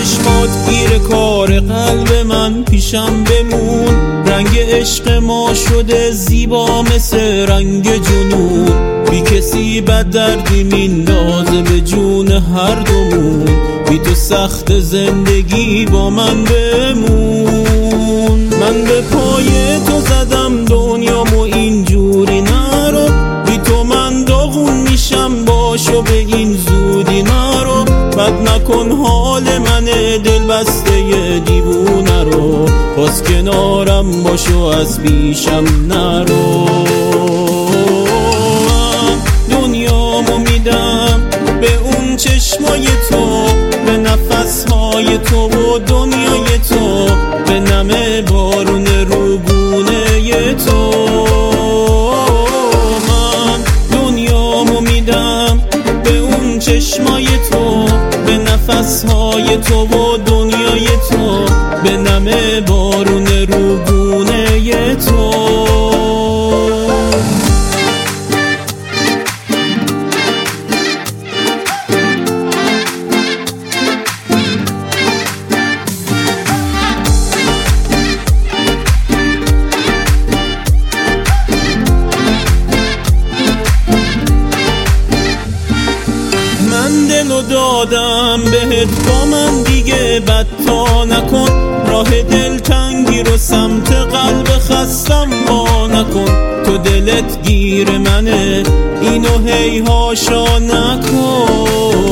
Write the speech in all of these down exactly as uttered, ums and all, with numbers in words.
چشمات گیر کار قلب من، پیشم بمون. رنگ عشق ما شده زیبا مثل رنگ جنون، بی کسی بد دردی میندازه به جون هر دومون. بی تو سخت زندگی با من بمون. من به پای تو زدم دنیامو اینجوری نرو، بی تو من داغون میشم باشو به این زودی نرو. بد نکن حال من دل بسته دیوونه رو، باز کنارم باشو از پیشم نرو. دنیامو میدم به اون چشمای تو، به نفسهای تو و دنیای تو، به نم بارون روگونه تو. من دنیامو میدم به اون چشمای تو، به نفسهای تو و دنیای تو، به نم بارون روگونه تو. دلو دادم بهت، با من دیگه بدتا نکن. راه دلتنگی رو سمت قلب خستم با نکن. تو دلت گیر منه اینو هی هاشا نکن.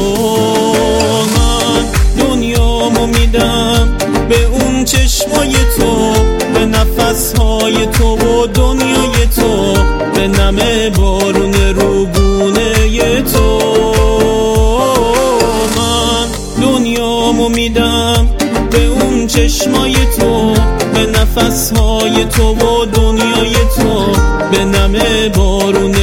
من دنیامو میدم به اون چشمای تو، به نفسهای تو و دنیای تو، به نم بارون روگونه تو. دنیامو میدم به اون چشمای تو، به نفسهای تو و دنیای تو، به نم بارون